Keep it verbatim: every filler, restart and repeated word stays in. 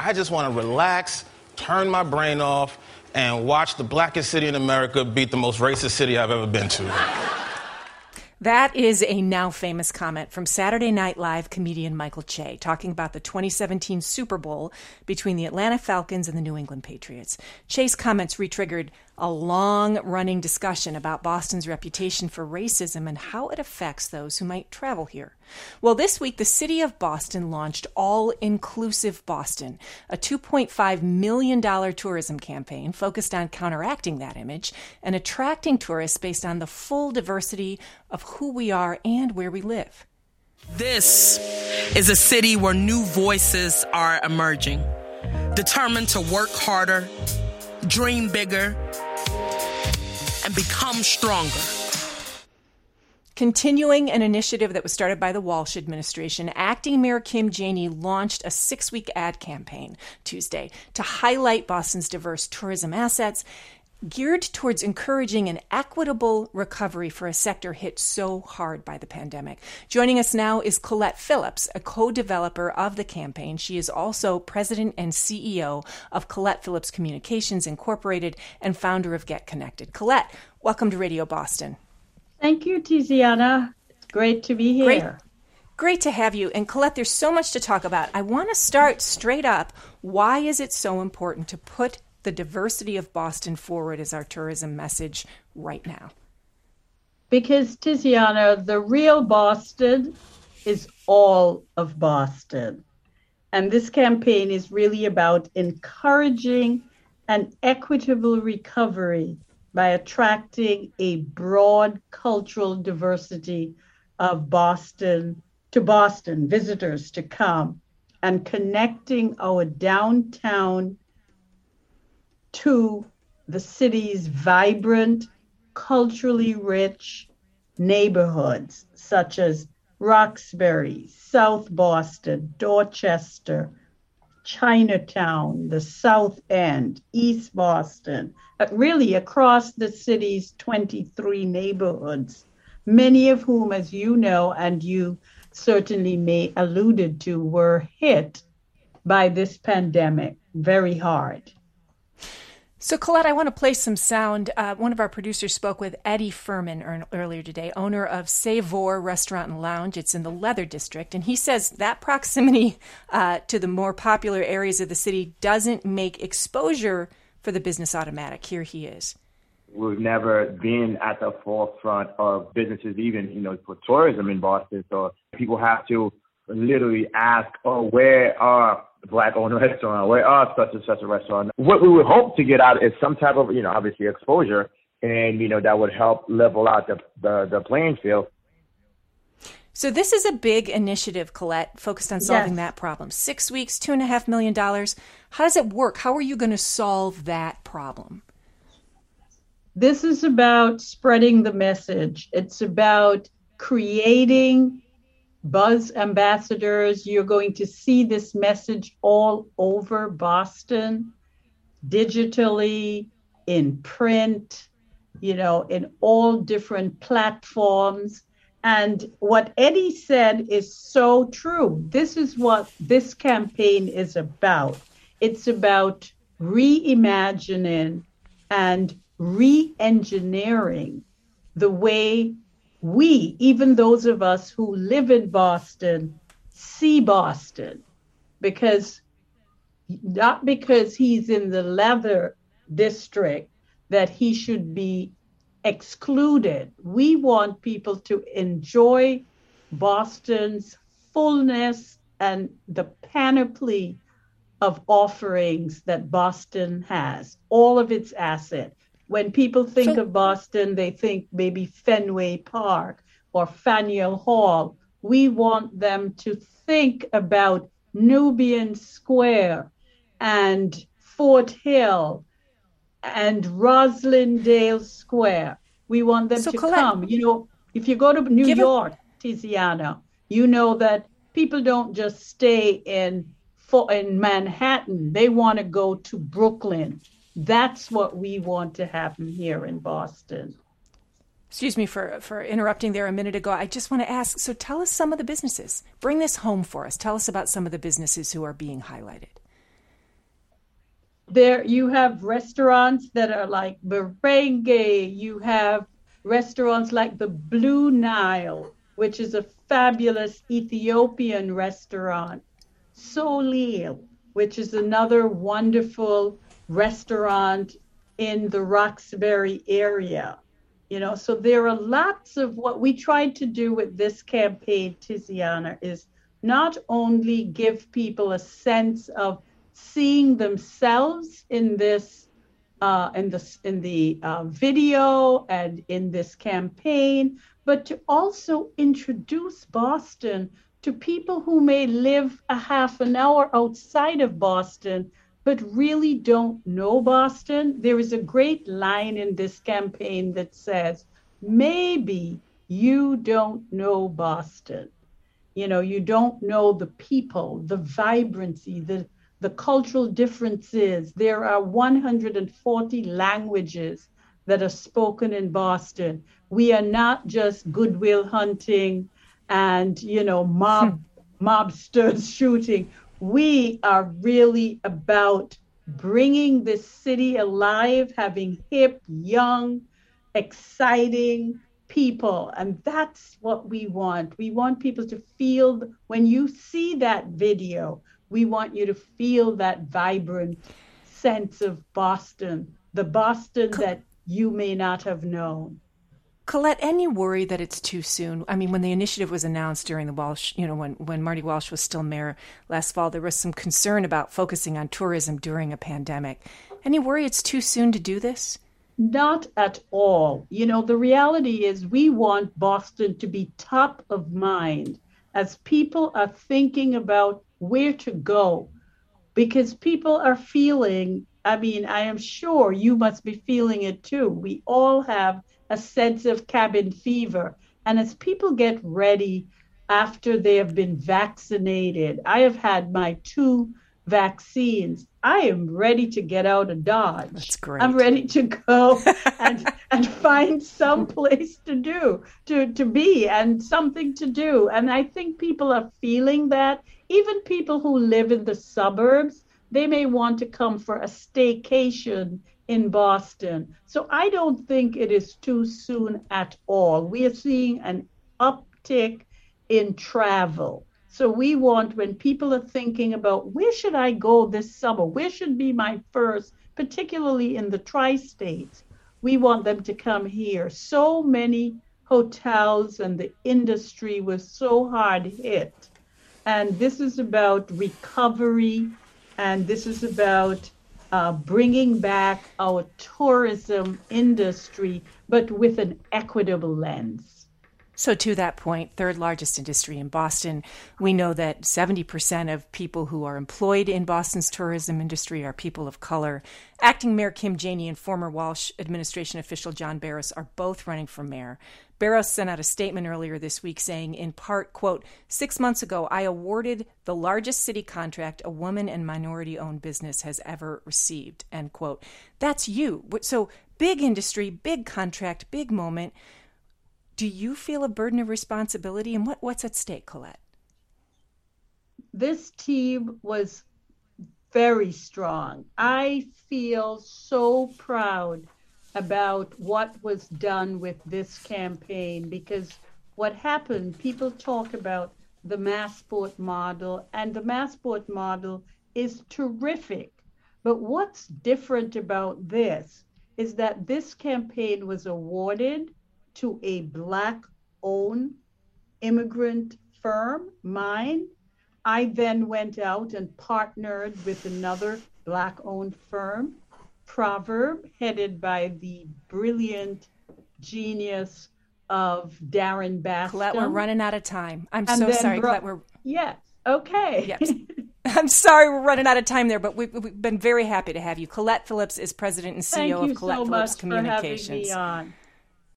I just want to relax, turn my brain off, and watch the blackest city in America beat the most racist city I've ever been to. That is a now famous comment from Saturday Night Live comedian Michael Che talking about the twenty seventeen Super Bowl between the Atlanta Falcons and the New England Patriots. Che's comments retriggered a long-running discussion about Boston's reputation for racism and how it affects those who might travel here. Well, this week, the city of Boston launched All-Inclusive Boston, a two point five million dollars tourism campaign focused on counteracting that image and attracting tourists based on the full diversity of who we are and where we live. This is a city where new voices are emerging, determined to work harder, dream bigger, and become stronger. Continuing an initiative that was started by the Walsh administration, Acting Mayor Kim Janey launched a six-week ad campaign Tuesday to highlight Boston's diverse tourism assets, geared towards encouraging an equitable recovery for a sector hit so hard by the pandemic. Joining us now is Colette Phillips, a co-developer of the campaign. She is also president and C E O of Colette Phillips Communications Incorporated and founder of Get Connected. Colette, welcome to Radio Boston. Thank you, Tiziana. It's great to be here. Great. Great to have you. And Colette, there's so much to talk about. I want to start straight up. Why is it so important to put the diversity of Boston forward as our tourism message right now? Because, Tiziana, the real Boston is all of Boston. And this campaign is really about encouraging an equitable recovery by attracting a broad cultural diversity of Boston to Boston, visitors to come, and connecting our downtown to the city's vibrant, culturally rich neighborhoods, such as Roxbury, South Boston, Dorchester, Chinatown, the South End, East Boston, really across the city's twenty-three neighborhoods, many of whom, as you know, and you certainly may alluded to, were hit by this pandemic very hard. So, Colette, I want to play some sound. Uh, one of our producers spoke with Eddie Furman er- earlier today, owner of Savor Restaurant and Lounge. It's in the Leather District. And he says that proximity uh, to the more popular areas of the city doesn't make exposure for the business automatic. Here he is. We've never been at the forefront of businesses, even, you know, for tourism in Boston. So people have to literally ask, oh, where are Black-owned restaurant, where are such and such a restaurant? What we would hope to get out is some type of, you know, obviously exposure, and, you know, that would help level out the, the, the playing field. So this is a big initiative, Colette, focused on solving yes. that problem. Six weeks, two and a half million dollars. How does it work? How are you going to solve that problem? This is about spreading the message. It's about creating buzz ambassadors. You're going to see this message all over Boston, digitally, in print, you know, in all different platforms. And what Eddie said is so true. This is what this campaign is about. It's about reimagining and re-engineering the way we, even those of us who live in Boston, see Boston. Because, not because he's in the Leather District that he should be excluded. We want people to enjoy Boston's fullness and the panoply of offerings that Boston has, all of its assets. When people think of Boston, they think maybe Fenway Park or Faneuil Hall. We want them to think about Nubian Square and Fort Hill and Roslindale Square. We want them so to Colette, come. You know, if you go to New York, it- Tiziana, you know that people don't just stay in in Manhattan. They want to go to Brooklyn. That's what we want to happen here in Boston. Excuse me for, for interrupting there a minute ago. I just want to ask, so tell us some of the businesses. Bring this home for us. Tell us about some of the businesses who are being highlighted. There you have restaurants that are like Merengue. You have restaurants like the Blue Nile, which is a fabulous Ethiopian restaurant. Solil, which is another wonderful restaurant in the Roxbury area. You know, so there are lots of what we tried to do with this campaign, Tiziana, is not only give people a sense of seeing themselves in this, uh, in the in the uh, video and in this campaign, but to also introduce Boston to people who may live a half an hour outside of Boston, but really don't know Boston. There is a great line in this campaign that says, maybe you don't know Boston. You know, you don't know the people, the vibrancy, the, the cultural differences. There are one hundred forty languages that are spoken in Boston. We are not just Goodwill Hunting and, you know, mob mobsters shooting. We are really about bringing this city alive, having hip, young, exciting people. And that's what we want. We want people to feel, when you see that video, we want you to feel that vibrant sense of Boston, the Boston that you may not have known. Colette, any worry that it's too soon? I mean, when the initiative was announced during the Walsh, you know, when, when Marty Walsh was still mayor last fall, there was some concern about focusing on tourism during a pandemic. Any worry it's too soon to do this? Not at all. You know, the reality is we want Boston to be top of mind as people are thinking about where to go, because people are feeling, I mean, I am sure you must be feeling it too. We all have a sense of cabin fever. And as people get ready after they have been vaccinated, I have had my two vaccines. I am ready to get out of Dodge. That's great. I'm ready to go and and find some place to do, to, to be and something to do. And I think people are feeling that. Even people who live in the suburbs, they may want to come for a staycation in Boston. So I don't think it is too soon at all. We are seeing an uptick in travel. So we want, when people are thinking about where should I go this summer, where should be my first, particularly in the tri-states, we want them to come here. So many hotels and the industry was so hard hit. And this is about recovery, and this is about uh, bringing back our tourism industry, but with an equitable lens. So to that point, third largest industry in Boston, we know that seventy percent of people who are employed in Boston's tourism industry are people of color. Acting Mayor Kim Janey and former Walsh administration official John Barros are both running for mayor. Barros sent out a statement earlier this week saying, in part, quote, six months ago, I awarded the largest city contract a woman and minority-owned business has ever received, end quote. That's you. So big industry, big contract, big moment. Do you feel a burden of responsibility, and what, what's at stake, Colette? This team was very strong. I feel so proud about what was done with this campaign, because what happened, people talk about the Massport model, and the Massport model is terrific. But what's different about this is that this campaign was awarded to a Black-owned immigrant firm, mine. I then went out and partnered with another Black-owned firm, Proverb, headed by the brilliant genius of Darren Baston. Colette, we're running out of time. I'm And so then sorry, Bro- Colette. We're Yes, okay. Yes. I'm sorry we're running out of time there, but we've, we've been very happy to have you. Colette Phillips is president and C E O Thank you of Colette so Phillips much for having Communications. me on.